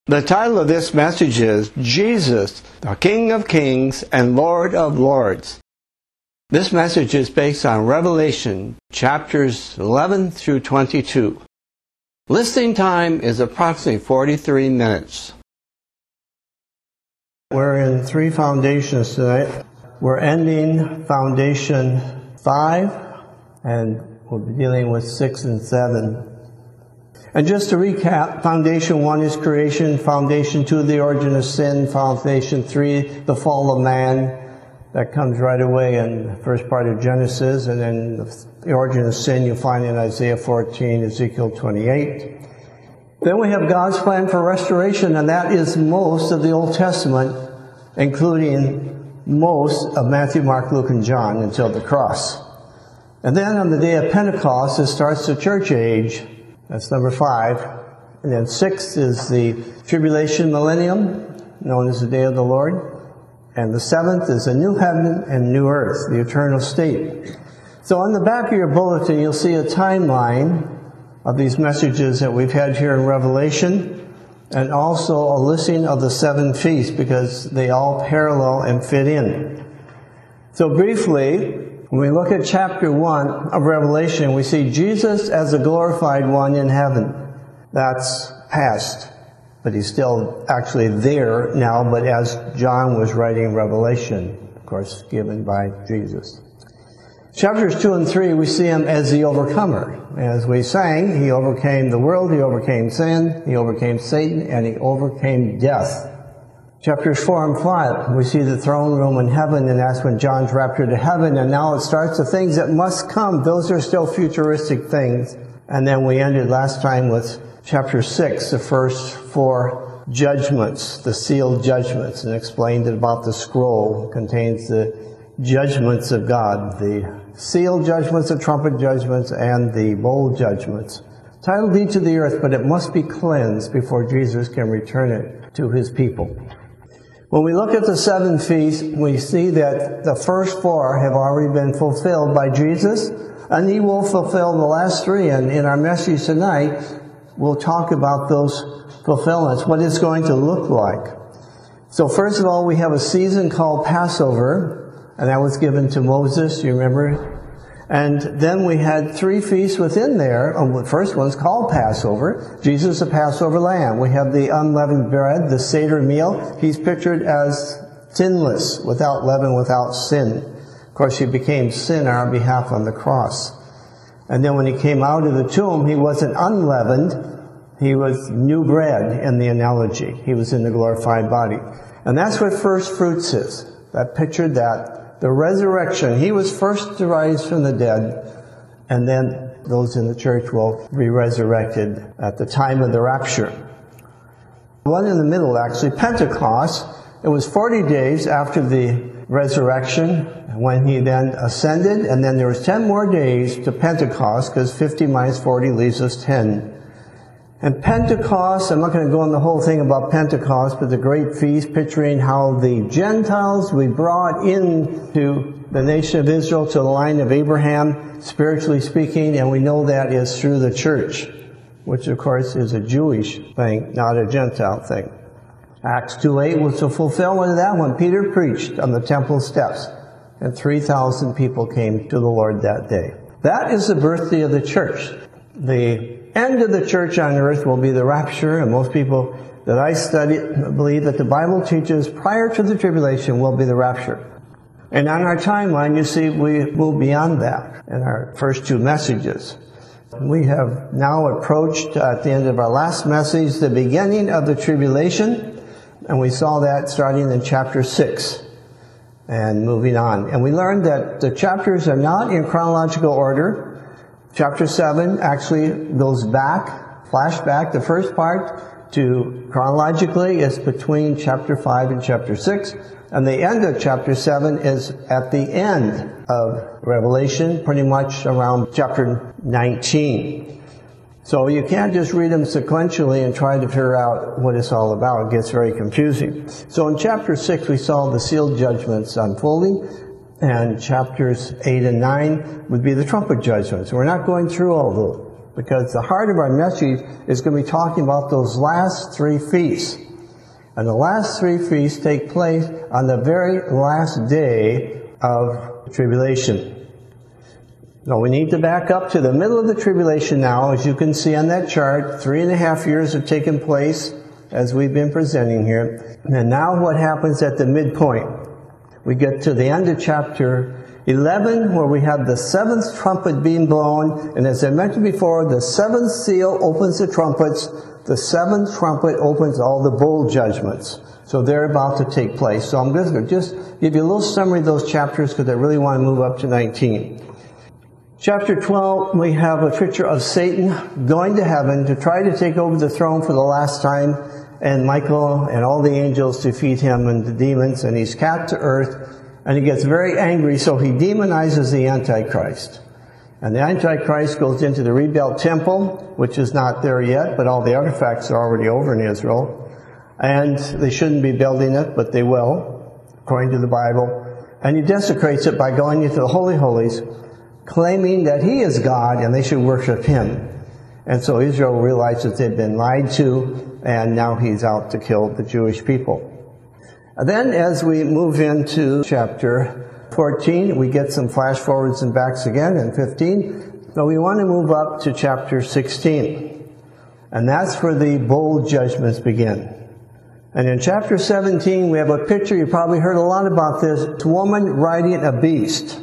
The title of this message is Jesus, the King of Kings and Lord of Lords. This message is based on Revelation chapters 11 through 22. Listening time is approximately 43 minutes. We're in 3 foundations tonight. We're ending foundation 5, and we'll be dealing with 6 and 7. And just to recap, foundation 1 is creation, foundation 2, the origin of sin, foundation 3, the fall of man. That comes right away in the first part of Genesis, and then the origin of sin you'll find in Isaiah 14, Ezekiel 28. Then we have God's plan for restoration, and that is most of the Old Testament, including most of Matthew, Mark, Luke, and John until the cross. And then on the day of Pentecost, it starts the church age. That's number 5. And then 6 is the tribulation millennium, known as the day of the Lord. And the 7th is a new heaven and new earth, the eternal state. So on the back of your bulletin, you'll see a timeline of these messages that we've had here in Revelation, and also a listing of the 7 feasts, because they all parallel and fit in. So briefly, when we look at chapter 1 of Revelation, we see Jesus as a glorified one in heaven. That's past, but he's still actually there now, but as John was writing Revelation, of course, given by Jesus. Chapters 2 and 3, we see him as the overcomer. As we sang, he overcame the world, he overcame sin, he overcame Satan, and he overcame death. Chapters 4 and 5, we see the throne room in heaven, and that's when John's raptured to heaven, and now it starts the things that must come. Those are still futuristic things. And then we ended last time with chapter 6, the first 4 judgments, the sealed judgments, and explained about the scroll contains the judgments of God, the sealed judgments, the trumpet judgments, and the bowl judgments. Titled each of the earth, but it must be cleansed before Jesus can return it to his people. When we look at the 7 feasts, we see that the first 4 have already been fulfilled by Jesus, and he will fulfill the last 3. And in our message tonight, we'll talk about those fulfillments, what it's going to look like. So first of all, we have a season called Passover, and that was given to Moses, you remember? And then we had 3 feasts within there. The first one's called Passover. Jesus, the Passover lamb. We have the unleavened bread, the Seder meal. He's pictured as sinless, without leaven, without sin. Of course, he became sin on our behalf on the cross. And then when he came out of the tomb, he wasn't unleavened. He was new bread in the analogy. He was in the glorified body. And that's what first fruits is. That pictured that. The resurrection, he was first to rise from the dead, and then those in the church will be resurrected at the time of the rapture. One in the middle, actually, Pentecost, it was 40 days after the resurrection when he then ascended, and then there was 10 more days to Pentecost, because 50 minus 40 leaves us 10. And Pentecost, I'm not going to go on the whole thing about Pentecost, but the great feast picturing how the Gentiles we brought into the nation of Israel, to the line of Abraham, spiritually speaking, and we know that is through the church, which of course is a Jewish thing, not a Gentile thing. Acts 2:8 was the fulfillment of that one. Peter preached on the temple steps, and 3,000 people came to the Lord that day. That is the birthday of the church. The end of the church on earth will be the rapture, and most people that I study believe that the Bible teaches prior to the tribulation will be the rapture. And on our timeline, you see, we move beyond that in our first 2 messages. We have now approached, at the end of our last message, the beginning of the tribulation, and we saw that starting in chapter 6 and moving on. And we learned that the chapters are not in chronological order. Chapter 7 actually goes back, flashback, the first part to chronologically is between chapter 5 and chapter 6. And the end of chapter 7 is at the end of Revelation, pretty much around chapter 19. So you can't just read them sequentially and try to figure out what it's all about. It gets very confusing. So in chapter 6 we saw the sealed judgments unfolding. And chapters 8 and 9 would be the trumpet judgments. We're not going through all because the heart of our message is going to be talking about those last three feasts. And the last three feasts take place on the very last day of tribulation. Now we need to back up to the middle of the tribulation now. As you can see on that chart, 3.5 years have taken place as we've been presenting here. And now what happens at the midpoint? We get to the end of chapter 11, where we have the seventh trumpet being blown, and as I mentioned before, the seventh seal opens the trumpets, the seventh trumpet opens all the bowl judgments. So they're about to take place. So I'm going to just give you a little summary of those chapters because I really want to move up to 19. Chapter 12, we have a picture of Satan going to heaven to try to take over the throne for the last time, and Michael and all the angels defeat him and the demons, and he's cast to earth. And he gets very angry, so he demonizes the Antichrist. And the Antichrist goes into the rebuilt temple, which is not there yet, but all the artifacts are already over in Israel. And they shouldn't be building it, but they will, according to the Bible. And he desecrates it by going into the Holy Holies, claiming that he is God and they should worship him. And so Israel realizes they've been lied to, and now he's out to kill the Jewish people. Then as we move into chapter 14, we get some flash forwards and backs again, and 15. So we want to move up to chapter 16. And that's where the bowl judgments begin. And in chapter 17, we have a picture, you probably heard a lot about this, it's a woman riding a beast.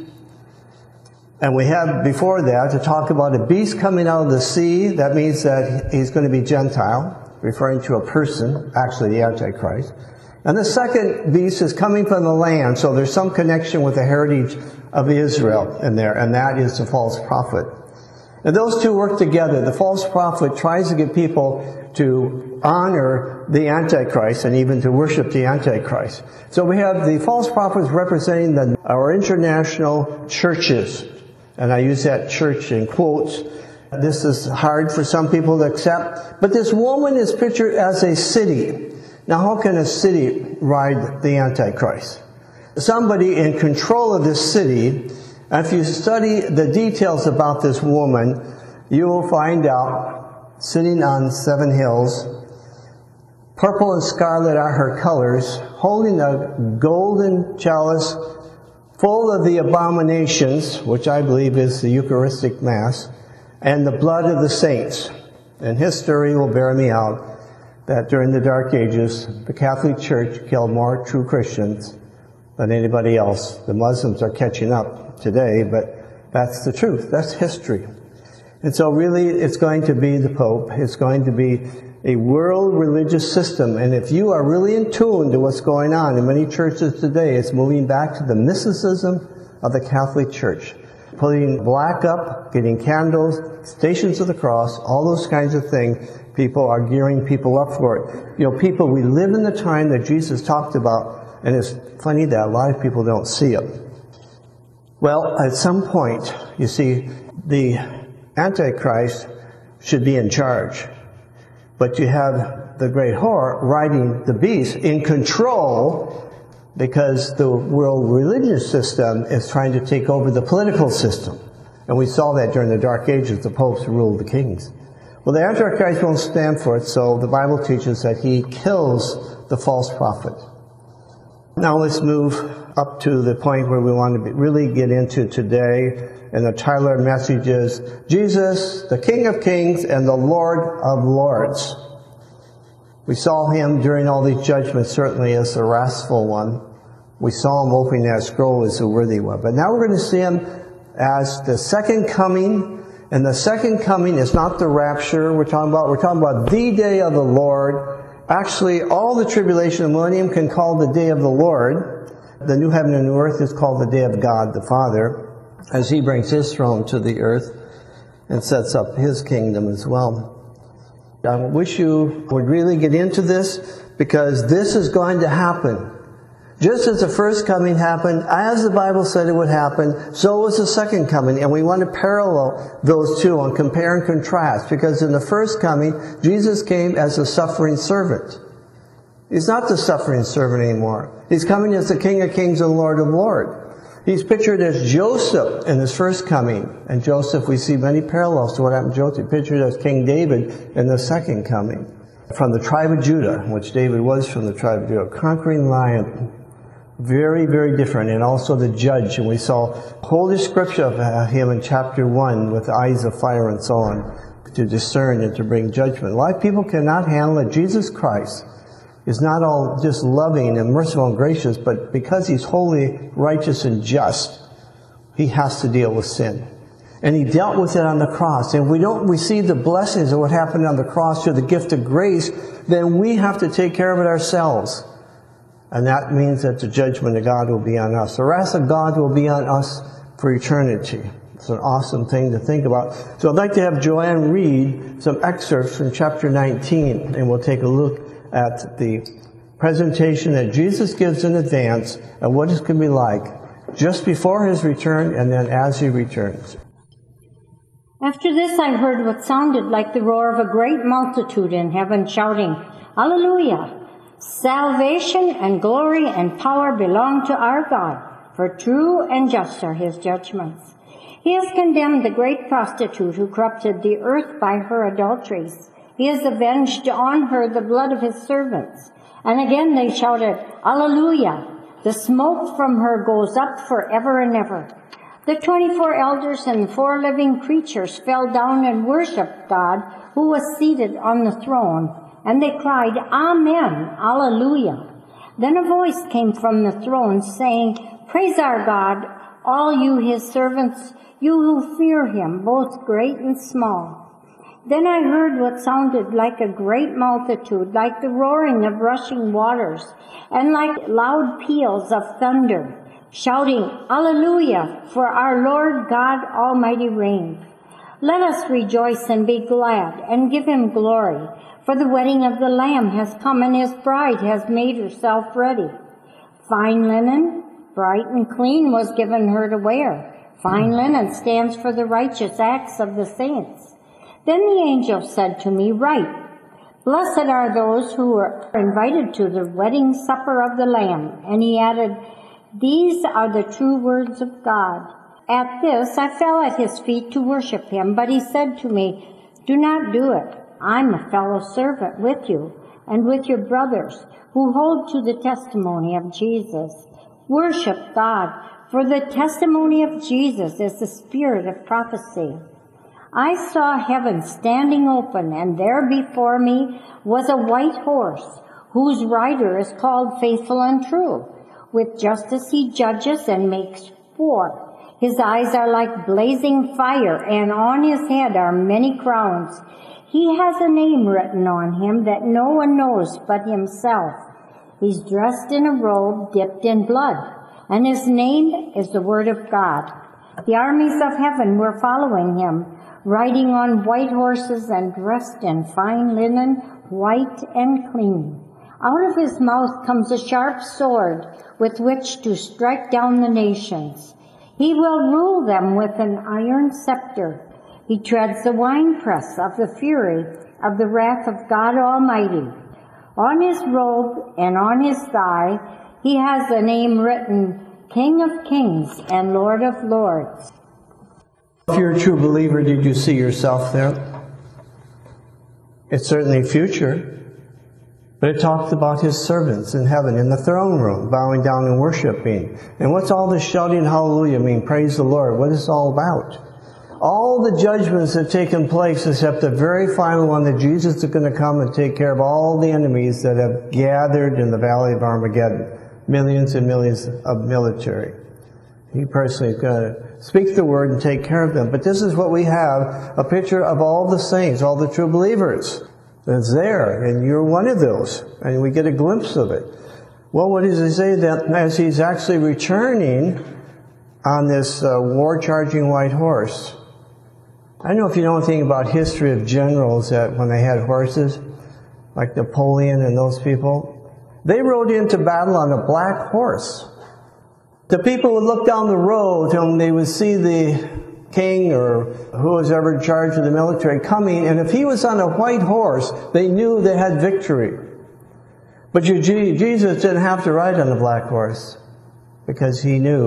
And we have before that to talk about a beast coming out of the sea. That means that he's going to be Gentile, referring to a person, actually the Antichrist. And the second beast is coming from the land, so there's some connection with the heritage of Israel in there, and that is the false prophet. And those two work together. The false prophet tries to get people to honor the Antichrist and even to worship the Antichrist. So we have the false prophets representing our international churches, and I use that church in quotes. This is hard for some people to accept, but this woman is pictured as a city. Now, how can a city ride the Antichrist? Somebody in control of this city, and if you study the details about this woman, you will find out, sitting on 7 hills, purple and scarlet are her colors, holding a golden chalice full of the abominations, which I believe is the Eucharistic Mass, and the blood of the saints. And history will bear me out that during the Dark Ages, the Catholic Church killed more true Christians than anybody else. The Muslims are catching up today, but that's the truth. That's history. And so really, it's going to be the Pope. It's going to be a world religious system. And if you are really in tune to what's going on in many churches today, it's moving back to the mysticism of the Catholic Church. Putting black up, getting candles, Stations of the Cross, all those kinds of things. People are gearing people up for it. You know, people, we live in the time that Jesus talked about, and it's funny that a lot of people don't see it. Well, at some point, you see, the Antichrist should be in charge. But you have the great whore riding the beast in control because the world religious system is trying to take over the political system. And we saw that during the Dark Ages, the popes ruled the kings. Well, the Antichrist won't stand for it, so the Bible teaches that he kills the false prophet. Now let's move up to the point where we want to really get into today, and the title of our message is Jesus, the King of Kings and the Lord of Lords. We saw him during all these judgments certainly as the wrathful one. We saw him opening that scroll as the worthy one. But now we're going to see him as the second coming. And the second coming is not the rapture we're talking about the day of the Lord. Actually, all the tribulation of the millennium can call the day of the Lord. The new heaven and new earth is called the day of God the Father, as he brings his throne to the earth and sets up his kingdom as well. I wish you would really get into this, because this is going to happen. Just as the first coming happened, as the Bible said it would happen, so was the second coming. And we want to parallel those two and compare and contrast. Because in the first coming, Jesus came as a suffering servant. He's not the suffering servant anymore. He's coming as the King of Kings and Lord of Lords. He's pictured as Joseph in his first coming. And Joseph, we see many parallels to what happened to Joseph, pictured as King David in the second coming. From the tribe of Judah, which David was from the tribe of Judah, conquering lion. Very, very different. And also the judge. And we saw whole description of him in chapter 1 with eyes of fire and so on, to discern and to bring judgment. A lot of people cannot handle it. Jesus Christ is not all just loving and merciful and gracious, but because he's holy, righteous, and just, he has to deal with sin. And he dealt with it on the cross. And if we don't receive the blessings of what happened on the cross through the gift of grace, then we have to take care of it ourselves. And that means that the judgment of God will be on us. The wrath of God will be on us for eternity. It's an awesome thing to think about. So I'd like to have Joanne read some excerpts from chapter 19, and we'll take a look at the presentation that Jesus gives in advance of what it's going to be like just before his return and then as he returns. After this I heard what sounded like the roar of a great multitude in heaven shouting, Hallelujah! Salvation and glory and power belong to our God, for true and just are his judgments. He has condemned the great prostitute who corrupted the earth by her adulteries. He has avenged on her the blood of his servants. And again they shouted, Alleluia! The smoke from her goes up forever and ever. The 24 elders and 4 living creatures fell down and worshipped God, who was seated on the throne. And they cried, Amen, Alleluia. Then a voice came from the throne saying, Praise our God, all you his servants, you who fear him, both great and small. Then I heard what sounded like a great multitude, like the roaring of rushing waters, and like loud peals of thunder, shouting, Alleluia, for our Lord God Almighty reigns. Let us rejoice and be glad, and give him glory, for the wedding of the Lamb has come, and his bride has made herself ready. Fine linen, bright and clean, was given her to wear. Fine linen stands for the righteous acts of the saints. Then the angel said to me, Write, Blessed are those who are invited to the wedding supper of the Lamb. And he added, These are the true words of God. At this I fell at his feet to worship him, but he said to me, Do not do it. I'm a fellow servant with you and with your brothers who hold to the testimony of Jesus. Worship God, for the testimony of Jesus is the spirit of prophecy. I saw heaven standing open, and there before me was a white horse, whose rider is called Faithful and True. With justice he judges and makes war. His eyes are like blazing fire, and on his head are many crowns. He has a name written on him that no one knows but himself. He's dressed in a robe dipped in blood, and his name is the Word of God. The armies of heaven were following him, riding on white horses and dressed in fine linen, white and clean. Out of his mouth comes a sharp sword with which to strike down the nations. He will rule them with an iron scepter. He treads the winepress of the fury of the wrath of God Almighty. On his robe and on his thigh he has a name written, King of Kings and Lord of Lords. If you're a true believer, did you see yourself there? It's certainly future, but it talks about his servants in heaven, in the throne room, bowing down and worshiping. And what's all this shouting hallelujah mean? Praise the Lord. What is it all about? All the judgments have taken place except the very final one, that Jesus is going to come and take care of all the enemies that have gathered in the valley of Armageddon. Millions and millions of military. He personally is going to speak the word and take care of them. But this is what we have, a picture of all the saints, all the true believers. That's there, and you're one of those. And we get a glimpse of it. Well, what does he say? That as he's actually returning on this war-charging white horse. I don't know if you know anything about history of generals that when they had horses, like Napoleon and those people, they rode into battle on a black horse. The people would look down the road and they would see the king or who was ever in charge of the military coming, and if he was on a white horse, they knew they had victory. But Jesus didn't have to ride on the black horse because he knew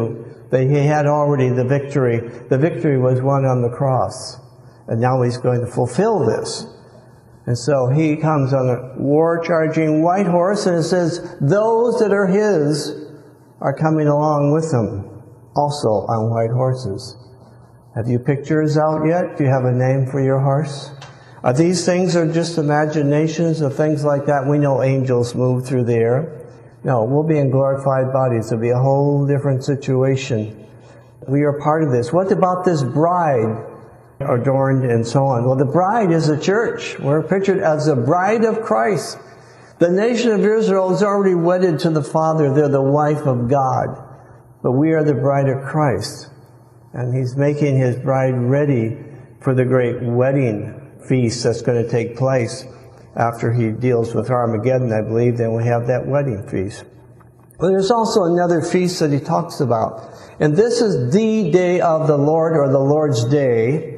that he had already the victory. The victory was won on the cross. And now he's going to fulfill this. And so he comes on a war-charging white horse, and it says, those that are his are coming along with him, also on white horses. Have you pictures out yet? Do you have a name for your horse? Are these things are just imaginations of things like that? We know angels move through the air. No, we'll be in glorified bodies. It'll be a whole different situation. We are part of this. What about this bride adorned and so on? Well, the bride is the church. We're pictured as the bride of Christ. The nation of Israel is already wedded to the Father. They're the wife of God. But we are the bride of Christ. And he's making his bride ready for the great wedding feast that's going to take place after he deals with Armageddon, I believe. Then we have that wedding feast. But there's also another feast that he talks about. And this is the day of the Lord, or the Lord's day.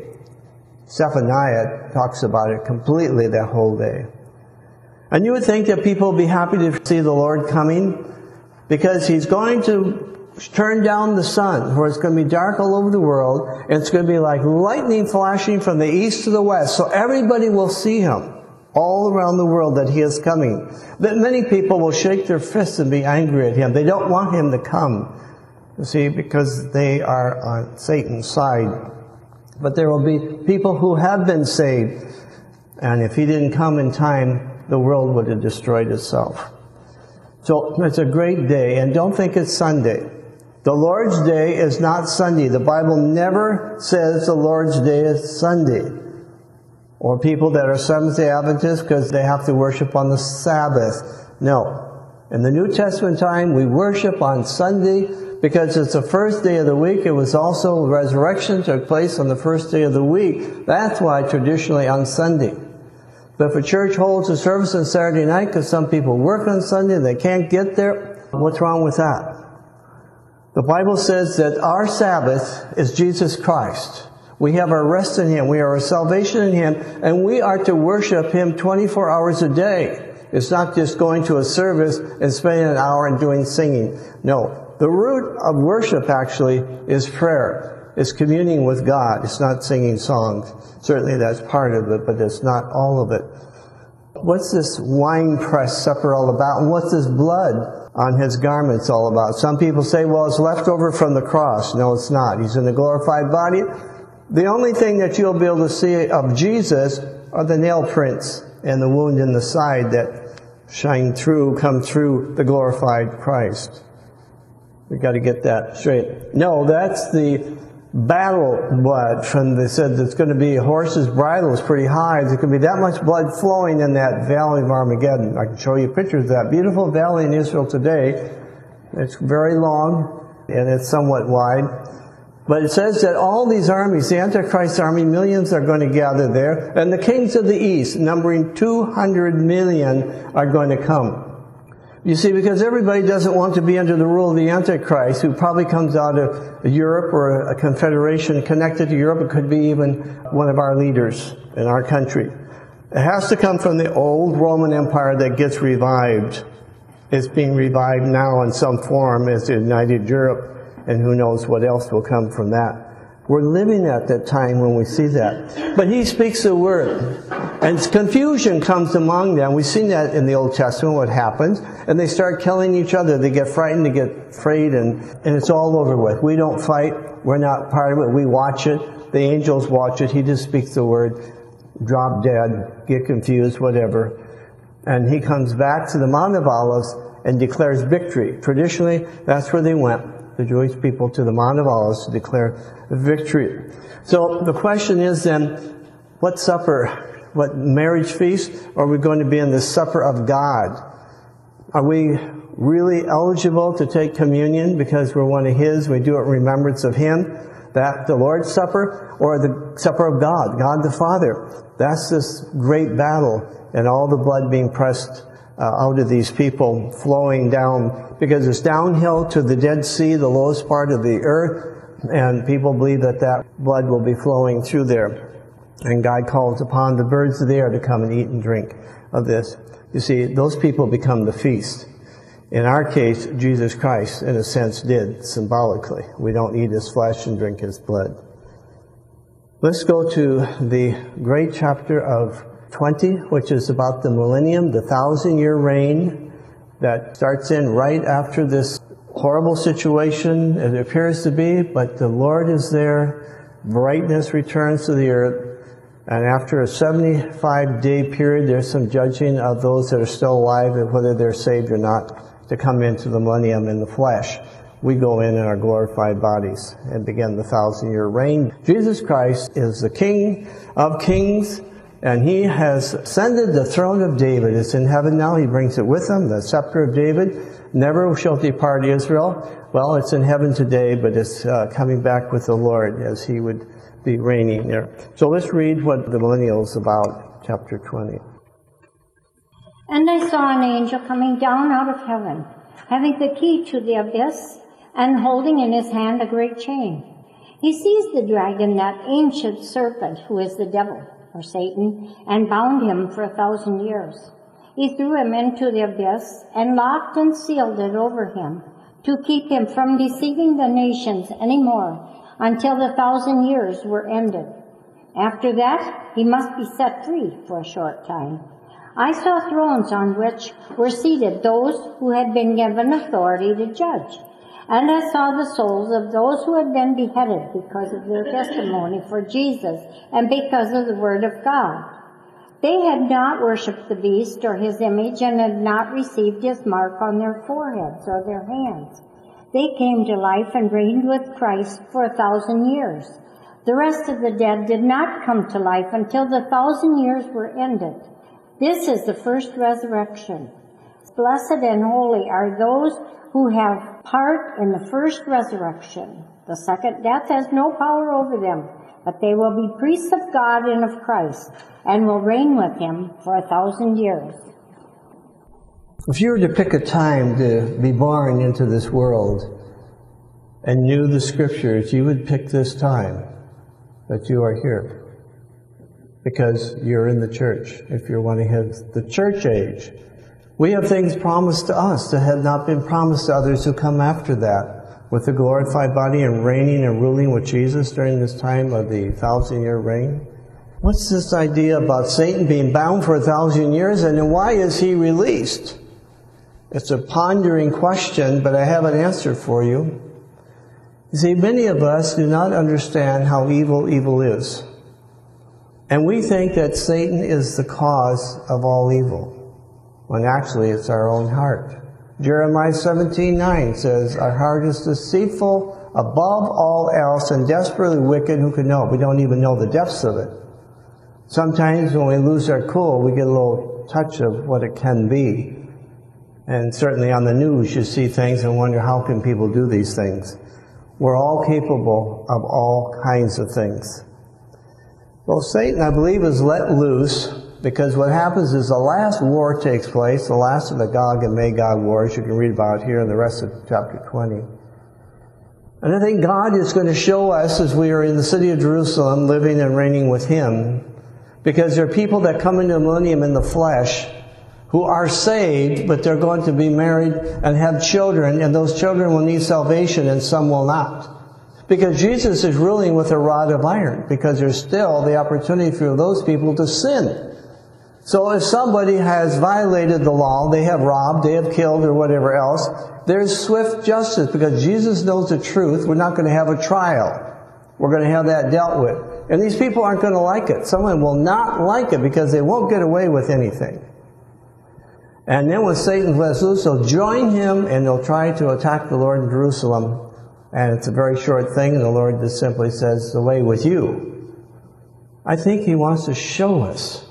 Zephaniah talks about it completely that whole day. And you would think that people would be happy to see the Lord coming, because he's going to turn down the sun, where it's going to be dark all over the world, and it's going to be like lightning flashing from the east to the west, so everybody will see him all around the world that he is coming. But many people will shake their fists and be angry at him. They don't want him to come, you see, because they are on Satan's side. But there will be people who have been saved, and if he didn't come in time, the world would have destroyed itself. So it's a great day, and don't think it's Sunday. The Lord's Day is not Sunday. The Bible never says the Lord's Day is Sunday. Or people that are Seventh-day Adventists because they have to worship on the Sabbath. No. In the New Testament time, we worship on Sunday because it's the first day of the week. It was also resurrection took place on the first day of the week. That's why traditionally on Sunday. But if a church holds a service on Saturday night because some people work on Sunday and they can't get there, what's wrong with that? The Bible says that our Sabbath is Jesus Christ. We have our rest in him. We have our salvation in him. And we are to worship him 24 hours a day. It's not just going to a service and spending an hour and doing singing. No. The root of worship actually is prayer. It's communing with God. It's not singing songs. Certainly that's part of it, but it's not all of it. What's this winepress supper all about? And what's this blood on his garments all about? Some people say, well, it's left over from the cross. No, it's not. He's in a glorified body. The only thing that you'll be able to see of Jesus are the nail prints and the wound in the side that shine through, come through the glorified Christ. We've got to get that straight. No, that's the battle blood from, they said it's going to be a horse's bridle is pretty high. There's going to be that much blood flowing in that valley of Armageddon. I can show you pictures of that beautiful valley in Israel today. It's very long and it's somewhat wide. But it says that all these armies, the Antichrist army, millions are going to gather there. And the kings of the east, numbering 200 million, are going to come. You see, because everybody doesn't want to be under the rule of the Antichrist, who probably comes out of Europe or a confederation connected to Europe. It could be even one of our leaders in our country. It has to come from the old Roman Empire that gets revived. It's being revived now in some form as the United Europe, and who knows what else will come from that. We're living at that time when we see that. But he speaks the word. And confusion comes among them. We've seen that in the Old Testament, what happens. And they start killing each other. They get frightened, they get afraid, and it's all over with. We don't fight. We're not part of it. We watch it. The angels watch it. He just speaks the word. Drop dead. Get confused, whatever. And he comes back to the Mount of Olives and declares victory. Traditionally, that's where they went, the Jewish people, to the Mount of Olives to declare victory. So the question is then, what supper? What marriage feast? Or are we going to be in the supper of God? Are we really eligible to take communion because we're one of his? We do it in remembrance of him. That the Lord's Supper or the supper of God, God the Father. That's this great battle and all the blood being pressed out of these people flowing down, because it's downhill to the Dead Sea, the lowest part of the earth, and people believe that that blood will be flowing through there. And God calls upon the birds of the air to come and eat and drink of this. You see, those people become the feast. In our case, Jesus Christ, in a sense, did symbolically. We don't eat his flesh and drink his blood. Let's go to the great chapter of 20, which is about the millennium, the 1,000-year reign that starts in right after this horrible situation it appears to be, but the Lord is there. Brightness returns to the earth. And after a 75-day period, there's some judging of those that are still alive and whether they're saved or not to come into the millennium in the flesh. We go in our glorified bodies and begin the 1,000-year reign. Jesus Christ is the King of kings, and he has ascended the throne of David. It's in heaven now. He brings it with him, the scepter of David. Never shall depart Israel. Well, it's in heaven today, but it's coming back with the Lord as he would be reigning there. So let's read what the millennial is about, chapter 20. And I saw an angel coming down out of heaven, having the key to the abyss, and holding in his hand a great chain. He seized the dragon, that ancient serpent, who is the devil, or Satan, and bound him for 1,000 years. He threw him into the abyss, and locked and sealed it over him, to keep him from deceiving the nations any more, until the 1,000 years were ended. After that, he must be set free for a short time. I saw thrones on which were seated those who had been given authority to judge. And I saw the souls of those who had been beheaded because of their testimony for Jesus and because of the word of God. They had not worshipped the beast or his image and had not received his mark on their foreheads or their hands. They came to life and reigned with Christ for 1,000 years. The rest of the dead did not come to life until the 1,000 years were ended. This is the first resurrection. Blessed and holy are those who have part in the first resurrection. The second death has no power over them, but they will be priests of God and of Christ, and will reign with him for 1,000 years. If you were to pick a time to be born into this world and knew the scriptures, you would pick this time that you are here, because you're in the church. If you're one of the church age, we have things promised to us that have not been promised to others who come after that, with the glorified body and reigning and ruling with Jesus during this time of the 1,000-year reign. What's this idea about Satan being bound for 1,000 years, and then why is he released? It's a pondering question, but I have an answer for you. You see, many of us do not understand how evil is. And we think that Satan is the cause of all evil, when actually it's our own heart. Jeremiah 17:9 says, our heart is deceitful above all else and desperately wicked, who can know? We don't even know the depths of it. Sometimes when we lose our cool, we get a little touch of what it can be. And certainly on the news you see things and wonder, how can people do these things? We're all capable of all kinds of things. Well, Satan, I believe, is let loose because what happens is the last war takes place, the last of the Gog and Magog wars. You can read about here in the rest of chapter 20. And I think God is going to show us as we are in the city of Jerusalem, living and reigning with him, because there are people that come into the millennium in the flesh who are saved, but they're going to be married and have children, and those children will need salvation and some will not. Because Jesus is ruling with a rod of iron, because there's still the opportunity for those people to sin. So if somebody has violated the law, they have robbed, they have killed, or whatever else, there's swift justice, because Jesus knows the truth. We're not going to have a trial. We're going to have that dealt with. And these people aren't going to like it. Someone will not like it because they won't get away with anything. And then when Satan lets loose, they'll join him and they'll try to attack the Lord in Jerusalem. And it's a very short thing, and the Lord just simply says, away with you. I think he wants to show us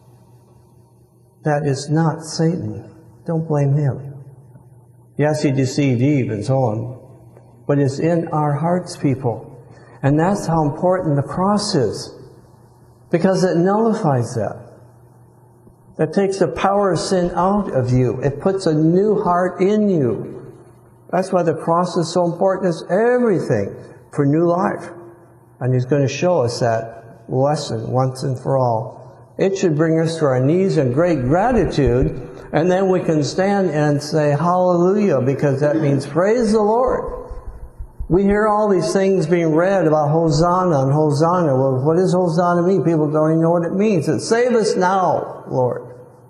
that it's not Satan. Don't blame him. Yes, he deceived Eve and so on. But it's in our hearts, people. And that's how important the cross is. Because it nullifies that. That takes the power of sin out of you. It puts a new heart in you. That's why the cross is so important. It's everything for new life. And he's going to show us that lesson once and for all. It should bring us to our knees in great gratitude And then we can stand and say hallelujah, because that means praise the Lord. We hear all these things being read about Hosanna and Hosanna. Well, what does Hosanna mean? People don't even know what it means. It's save us now, Lord.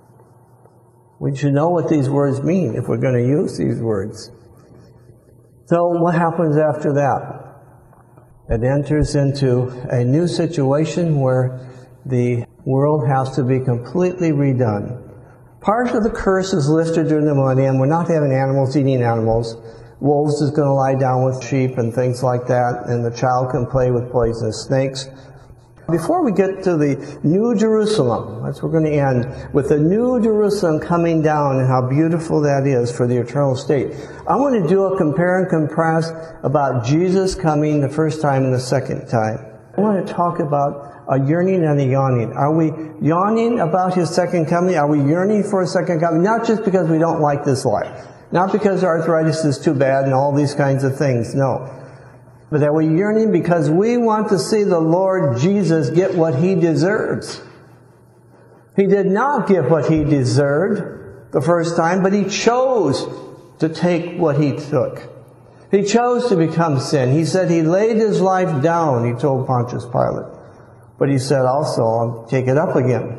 We should know what these words mean if we're going to use these words. So what happens after that? It enters into a new situation where the world has to be completely redone. Part of the curse is lifted during the millennium. We're not having animals eating animals. Wolves is going to lie down with sheep and things like that, and the child can play with poisonous snakes. Before we get to the New Jerusalem, that's where we're going to end, with the New Jerusalem coming down and how beautiful that is for the eternal state. I want to do a compare and contrast about Jesus coming the first time and the second time. I want to talk about a yearning and a yawning. Are we yawning about His second coming? Are we yearning for a second coming? Not just because we don't like this life. Not because arthritis is too bad and all these kinds of things. No. But are we yearning because we want to see the Lord Jesus get what He deserves? He did not get what He deserved the first time, but He chose to take what He took. He chose to become sin. He said He laid His life down, He told Pontius Pilate. But He said also, I'll take it up again.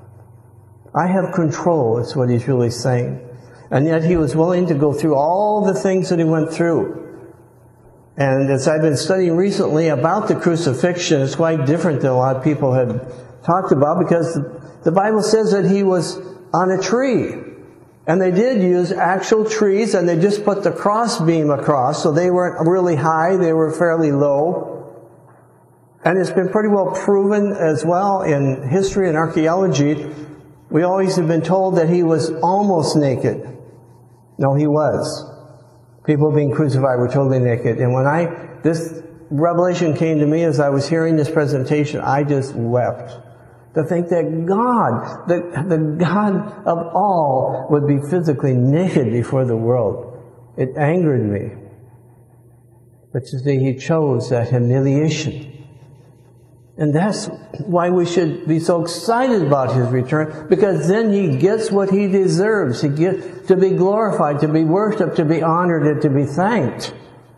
I have control, is what He's really saying. And yet He was willing to go through all the things that He went through. And as I've been studying recently about the crucifixion, it's quite different than a lot of people had talked about, because the Bible says that He was on a tree. And they did use actual trees, and they just put the crossbeam across, so they weren't really high, they were fairly low. And it's been pretty well proven as well in history and archaeology. We always have been told that He was almost naked. No, He was. People being crucified were totally naked. And when this revelation came to me as I was hearing this presentation, I just wept. To think that God, the God of all, would be physically naked before the world. It angered me. But you see, He chose that humiliation. And that's why we should be so excited about His return, because then He gets what He deserves. He gets to be glorified, to be worshipped, to be honored, and to be thanked.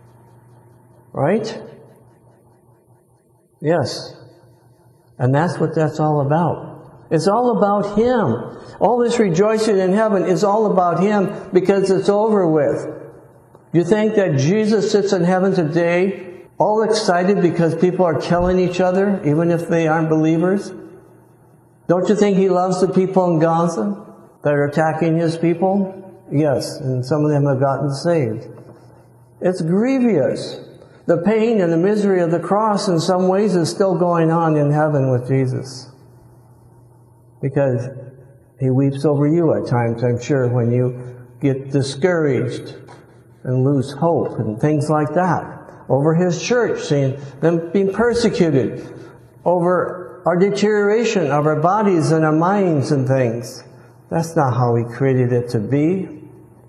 Right? Yes. And that's what that's all about. It's all about Him. All this rejoicing in heaven is all about Him, because it's over with. You think that Jesus sits in heaven today all excited because people are killing each other, even if they aren't believers? Don't you think He loves the people in Gaza that are attacking His people? Yes, and some of them have gotten saved. It's grievous. The pain and the misery of the cross in some ways is still going on in heaven with Jesus. Because He weeps over you at times, I'm sure, when you get discouraged and lose hope and things like that. Over His church, seeing them being persecuted, over our deterioration of our bodies and our minds and things. That's not how He created it to be.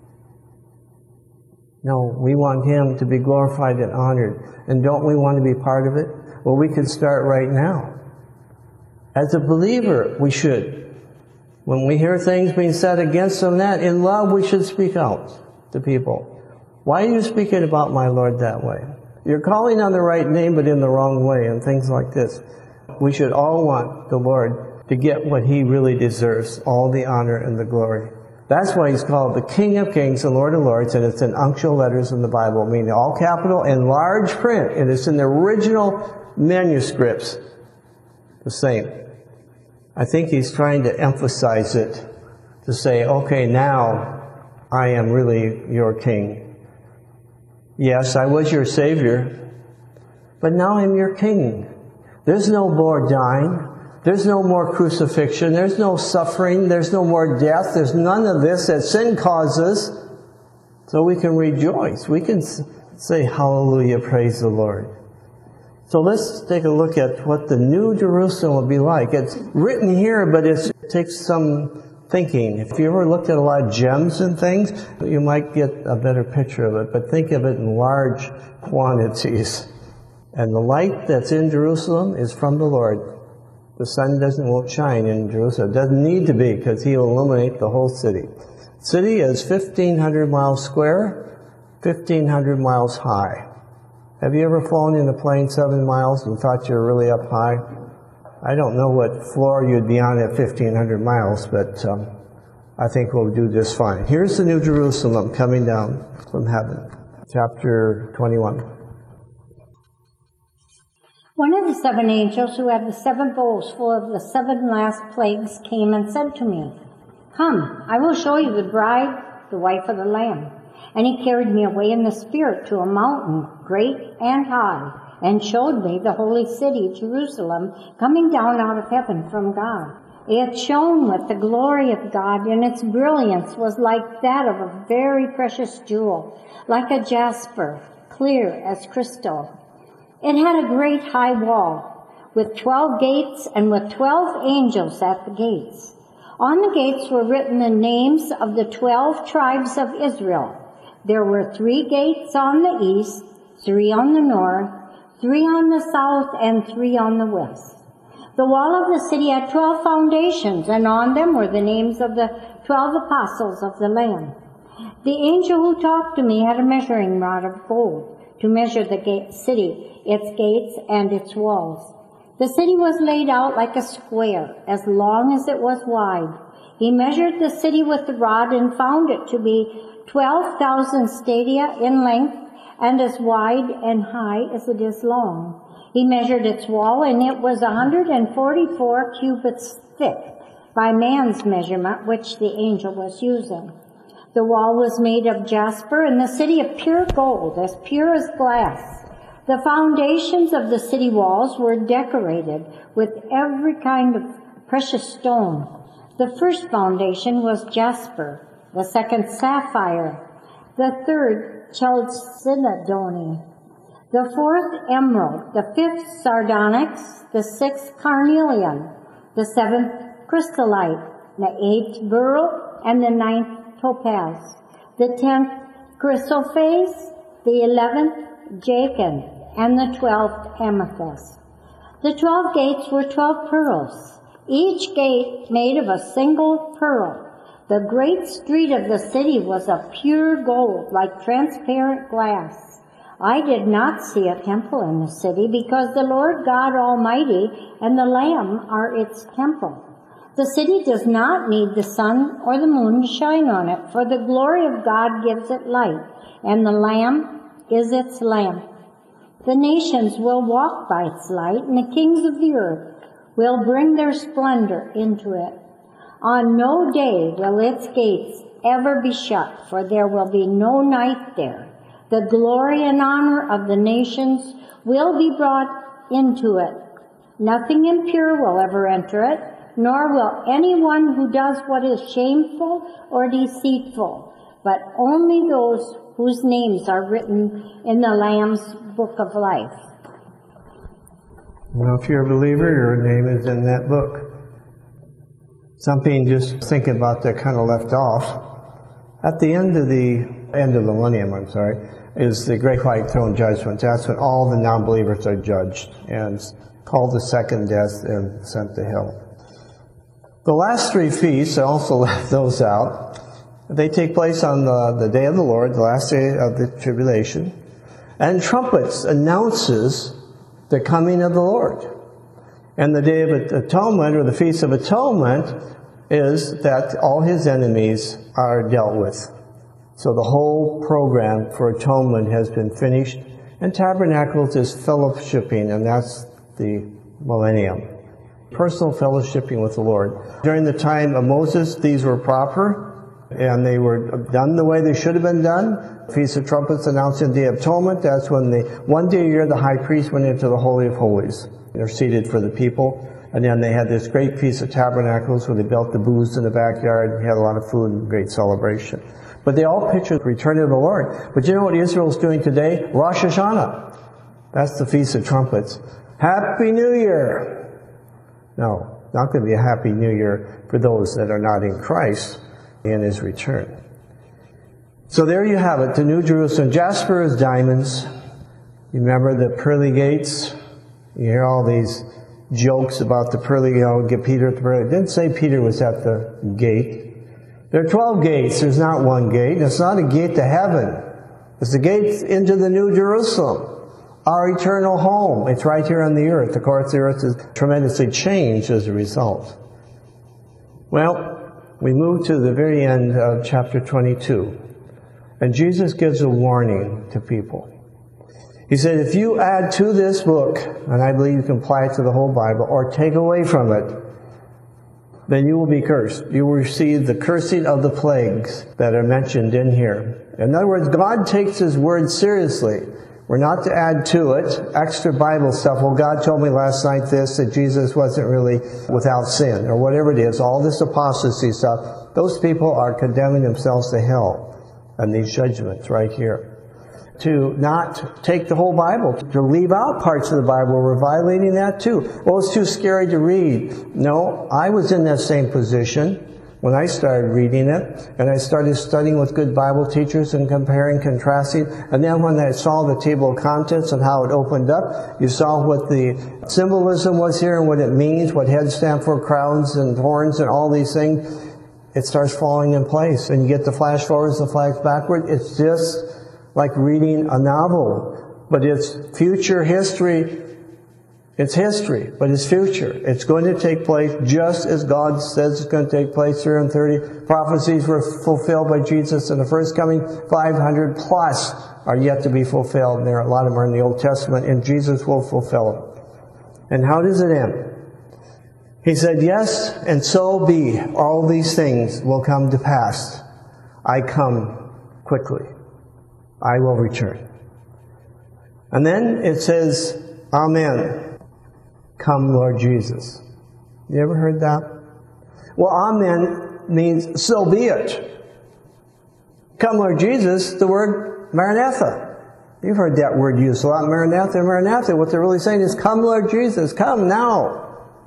No, we want Him to be glorified and honored. And don't we want to be part of it? Well, we can start right now. As a believer, we should. When we hear things being said against them, that in love we should speak out to people. Why are you speaking about my Lord that way? You're calling on the right name, but in the wrong way, and things like this. We should all want the Lord to get what He really deserves, all the honor and the glory. That's why He's called the King of Kings and Lord of Lords, and it's in uncial letters in the Bible, meaning all capital and large print, and it's in the original manuscripts, the same. I think He's trying to emphasize it, to say, okay, now I am really your King. Yes, I was your Savior, but now I'm your King. There's no more dying. There's no more crucifixion. There's no suffering. There's no more death. There's none of this that sin causes. So we can rejoice. We can say, hallelujah, praise the Lord. So let's take a look at what the New Jerusalem will be like. It's written here, but it takes some thinking. If you ever looked at a lot of gems and things, you might get a better picture of it, but think of it in large quantities. And the light that's in Jerusalem is from the Lord. The sun won't shine in Jerusalem. It doesn't need to be, because he will illuminate the whole city. The city is 1,500 miles square, 1,500 miles high. Have you ever flown in a plane 7 miles and thought you were really up high? I don't know what floor you'd be on at 1,500 miles, but I think we'll do just fine. Here's the New Jerusalem coming down from heaven. Chapter 21. One of the 7 angels who had the 7 bowls full of the 7 last plagues came and said to me, "Come, I will show you the bride, the wife of the Lamb." And he carried me away in the Spirit to a mountain great and high, and showed me the holy city, Jerusalem, coming down out of heaven from God. It shone with the glory of God, and its brilliance was like that of a very precious jewel, like a jasper, clear as crystal. It had a great high wall, with 12 gates and with 12 angels at the gates. On the gates were written the names of the 12 tribes of Israel. There were 3 gates on the east, 3 on the north, 3 on the south, and 3 on the west. The wall of the city had 12 foundations, and on them were the names of the 12 apostles of the Lamb. The angel who talked to me had a measuring rod of gold to measure the city, its gates, and its walls. The city was laid out like a square, as long as it was wide. He measured the city with the rod and found it to be 12,000 stadia in length, and as wide and high as it is long. He measured its wall, and it was 144 cubits thick, by man's measurement, which the angel was using. The wall was made of jasper, and the city of pure gold, as pure as glass. The foundations of the city walls were decorated with every kind of precious stone. The first foundation was jasper, the second sapphire, the third chalcedony, the fourth emerald, the fifth sardonyx, the sixth carnelian, the seventh chrysolite, the eighth beryl, and the ninth topaz, the 10th chrysoprase, the 11th jacinth, and the 12th amethyst. The 12 gates were 12 pearls, each gate made of a single pearl. The great street of the city was of pure gold, like transparent glass. I did not see a temple in the city, because the Lord God Almighty and the Lamb are its temple. The city does not need the sun or the moon to shine on it, for the glory of God gives it light, and the Lamb is its lamp. The nations will walk by its light, and the kings of the earth will bring their splendor into it. On no day will its gates ever be shut, for there will be no night there. The glory and honor of the nations will be brought into it. Nothing impure will ever enter it, nor will anyone who does what is shameful or deceitful, but only those whose names are written in the Lamb's book of life. Well, if you're a believer, your name is in that book. Something just thinking about that kind of left off. At the end of the millennium, is the Great White Throne Judgment. That's when all the non-believers are judged and called the second death and sent to hell. The last 3 feasts, I also left those out. They take place on the day of the Lord, the last day of the tribulation. And trumpets announces the coming of the Lord. And the Day of Atonement, or the Feast of Atonement, is that all his enemies are dealt with. So the whole program for atonement has been finished. And Tabernacles is fellowshipping, and that's the millennium. Personal fellowshipping with the Lord. During the time of Moses, these were proper, and they were done the way they should have been done. Feast of Trumpets announcing the Day of Atonement. That's when one day a year the high priest went into the Holy of Holies. They're seated for the people. And then they had this great Feast of Tabernacles where they built the booths in the backyard and had a lot of food and great celebration. But they all picture the return of the Lord. But you know what Israel's doing today? Rosh Hashanah. That's the Feast of Trumpets. Happy New Year! No, not going to be a Happy New Year for those that are not in Christ in his return. So there you have it, the New Jerusalem. Jasper is diamonds. You remember the pearly gates? You hear all these jokes about the pearly, get Peter at the pearly. It didn't say Peter was at the gate. There are 12 gates. There's not one gate. It's not a gate to heaven. It's the gate into the New Jerusalem, our eternal home. It's right here on the earth. Of course, the earth is tremendously changed as a result. Well, we move to the very end of chapter 22. And Jesus gives a warning to people. He said, if you add to this book, and I believe you can apply it to the whole Bible, or take away from it, then you will be cursed. You will receive the cursing of the plagues that are mentioned in here. In other words, God takes His word seriously. We're not to add to it extra Bible stuff. Well, God told me last night this, that Jesus wasn't really without sin, or whatever it is. All this apostasy stuff. Those people are condemning themselves to hell and these judgments right here. To not take the whole Bible, to leave out parts of the Bible, we're violating that too. Well, it's too scary to read. No, I was in that same position when I started reading it, and I started studying with good Bible teachers and comparing, contrasting, and then when I saw the table of contents and how it opened up, you saw what the symbolism was here and what it means, what heads stand for, crowns and horns and all these things. It starts falling in place, and you get the flash forwards, the flash backward. It's just like reading a novel, but it's future history. It's history, but it's future. It's going to take place just as God says it's going to take place. 330 prophecies were fulfilled by Jesus in the first coming. 500 plus are yet to be fulfilled. And a lot of them are in the Old Testament, and Jesus will fulfill them. And how does it end? He said, yes, and so be. All these things will come to pass. I come quickly. I will return. And then it says, Amen. Come, Lord Jesus. You ever heard that? Well, Amen means, so be it. Come, Lord Jesus, the word Maranatha. You've heard that word used a lot, Maranatha. Maranatha, what they're really saying is, come, Lord Jesus, come now.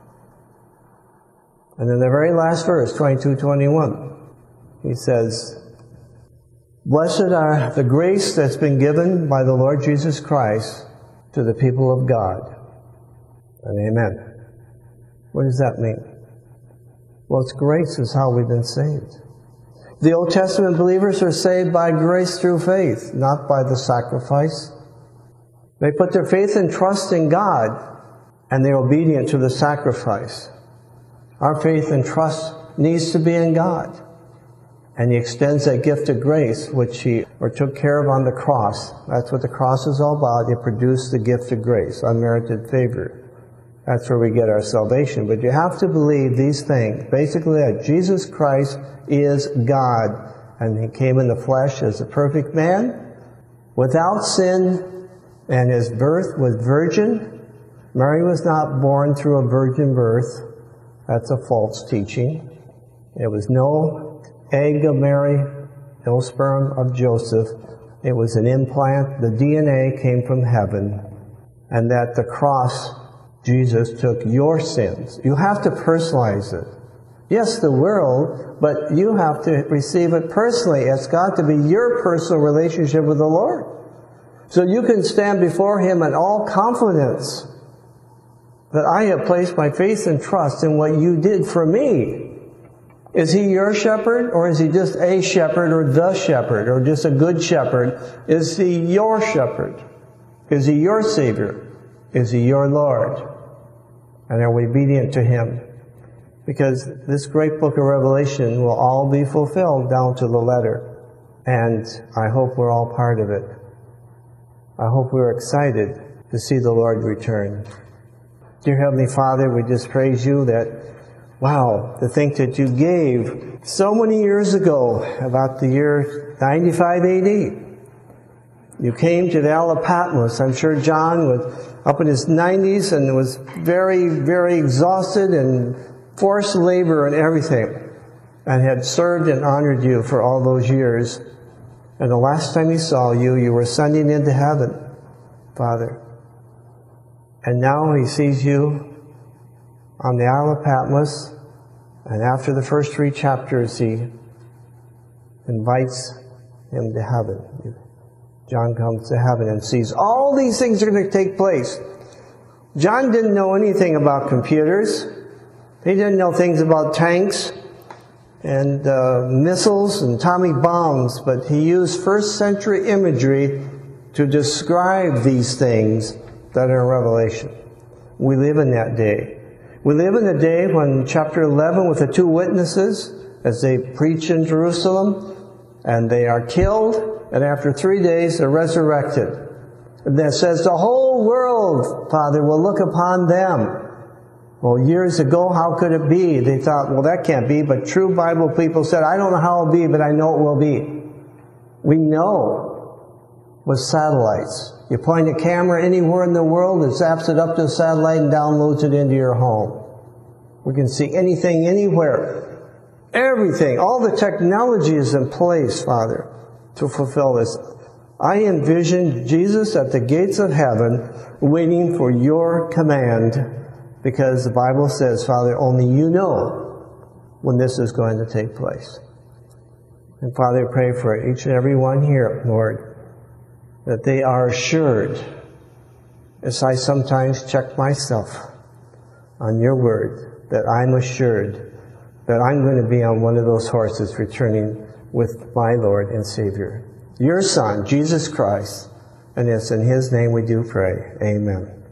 And then the very last verse, 22:21, he says, blessed are the grace that's been given by the Lord Jesus Christ to the people of God. And amen. What does that mean? Well, it's grace is how we've been saved. The Old Testament believers are saved by grace through faith, not by the sacrifice. They put their faith and trust in God, and they're obedient to the sacrifice. Our faith and trust needs to be in God. And He extends that gift of grace, which He took care of on the cross. That's what the cross is all about. It produced the gift of grace, unmerited favor. That's where we get our salvation. But you have to believe these things. Basically, that Jesus Christ is God. And He came in the flesh as a perfect man, without sin, and His birth was virgin. Mary was not born through a virgin birth. That's a false teaching. There was no egg of Mary, no sperm of Joseph. It was an implant. The DNA came from heaven. And that the cross, Jesus took your sins. You have to personalize it. Yes, the world, but you have to receive it personally. It's got to be your personal relationship with the Lord. So you can stand before Him in all confidence that I have placed my faith and trust in what you did for me. Is He your shepherd, or is He just a shepherd, or the shepherd, or just a good shepherd? Is He your shepherd? Is He your Savior? Is He your Lord? And are we obedient to Him? Because this great book of Revelation will all be fulfilled down to the letter. And I hope we're all part of it. I hope we're excited to see the Lord return. Dear Heavenly Father, we just praise You that, wow, to think that You gave so many years ago, about the year 95 AD, You came to the Isle of Patmos. I'm sure John was up in his 90s and was very, very exhausted and forced labor and everything, and had served and honored You for all those years. And the last time he saw You, You were ascending into heaven, Father. And now he sees You on the Isle of Patmos, and after the first 3 chapters, he invites him to heaven. John comes to heaven and sees all these things are going to take place. John didn't know anything about computers. He didn't know things about tanks and missiles and atomic bombs, but he used first century imagery to describe these things that are in Revelation. We live in that day. We live in the day when chapter 11 with the two witnesses, as they preach in Jerusalem, and they are killed, and after 3 days they're resurrected. And that says the whole world, Father, will look upon them. Well, years ago, how could it be? They thought, well, that can't be, but true Bible people said, I don't know how it'll be, but I know it will be. We know with satellites. You point a camera anywhere in the world, it zaps it up to the satellite and downloads it into your home. We can see anything, anywhere. Everything. All the technology is in place, Father, to fulfill this. I envision Jesus at the gates of heaven waiting for your command, because the Bible says, Father, only you know when this is going to take place. And Father, I pray for each and every one here, Lord, that they are assured, as I sometimes check myself on your word, that I'm assured that I'm going to be on one of those horses returning with my Lord and Savior, your Son, Jesus Christ. And it's in His name we do pray. Amen.